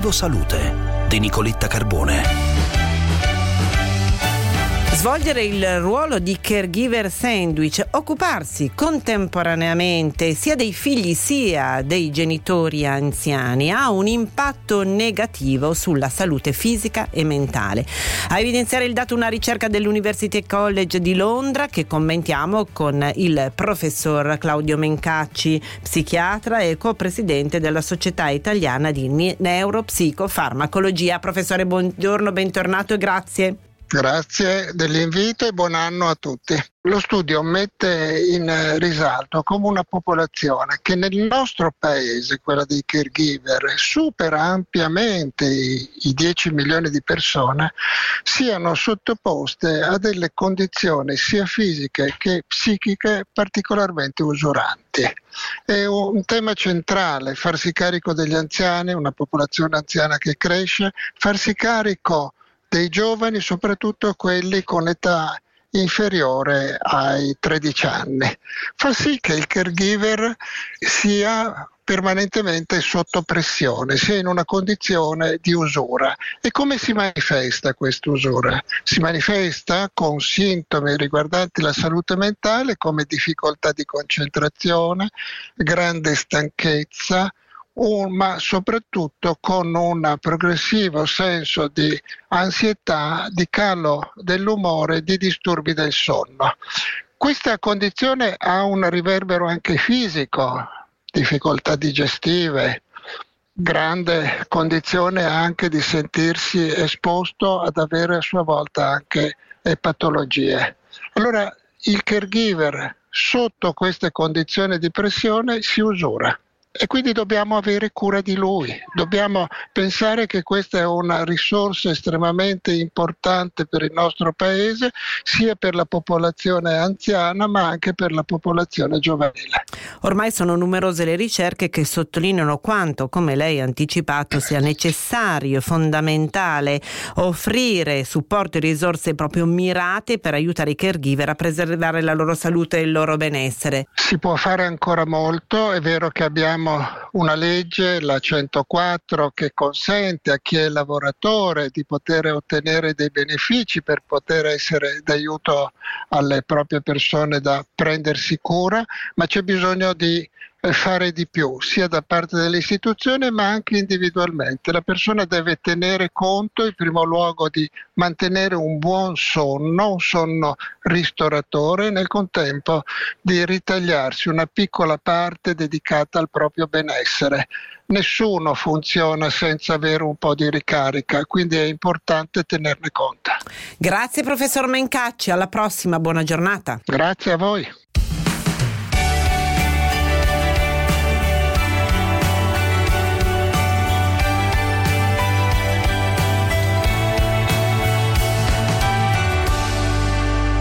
Vivo Salute di Nicoletta Carbone. Svolgere il ruolo di caregiver sandwich, occuparsi contemporaneamente sia dei figli sia dei genitori anziani, ha un impatto negativo sulla salute fisica e mentale. A evidenziare il dato una ricerca dell'University College di Londra che commentiamo con il professor Claudio Mencacci, psichiatra e co-presidente della Società Italiana di Neuropsicofarmacologia. Professore, buongiorno, bentornato e grazie. Grazie dell'invito e buon anno a tutti. Lo studio mette in risalto come una popolazione che nel nostro paese, quella dei caregiver, supera ampiamente i 10 milioni di persone, siano sottoposte a delle condizioni sia fisiche che psichiche particolarmente usuranti. È un tema centrale, farsi carico degli anziani, una popolazione anziana che cresce, farsi carico dei giovani, soprattutto quelli con età inferiore ai 13 anni. Fa sì che il caregiver sia permanentemente sotto pressione, sia in una condizione di usura. E come si manifesta questa usura? Si manifesta con sintomi riguardanti la salute mentale come difficoltà di concentrazione, grande stanchezza, ma soprattutto con un progressivo senso di ansietà, di calo dell'umore, di disturbi del sonno. Questa condizione ha un riverbero anche fisico, difficoltà digestive, grande condizione anche di sentirsi esposto ad avere a sua volta anche patologie. Allora il caregiver sotto queste condizioni di pressione si usura. E quindi dobbiamo avere cura di lui, dobbiamo pensare che questa è una risorsa estremamente importante per il nostro paese, sia per la popolazione anziana ma anche per la popolazione giovanile. Ormai sono numerose le ricerche che sottolineano quanto, come lei ha anticipato, sia necessario e fondamentale offrire supporto e risorse proprio mirate per aiutare i caregiver a preservare la loro salute e il loro benessere. Si può fare ancora molto, è vero che abbiamo una legge, la 104, che consente a chi è lavoratore di poter ottenere dei benefici per poter essere d'aiuto alle proprie persone da prendersi cura, ma c'è bisogno di fare di più, sia da parte dell'istituzione ma anche individualmente. La persona deve tenere conto in primo luogo di mantenere un buon sonno, un sonno ristoratore, e nel contempo di ritagliarsi una piccola parte dedicata al proprio benessere. Nessuno funziona senza avere un po' di ricarica, quindi è importante tenerne conto. Grazie professor Mencacci, alla prossima, buona giornata. Grazie a voi.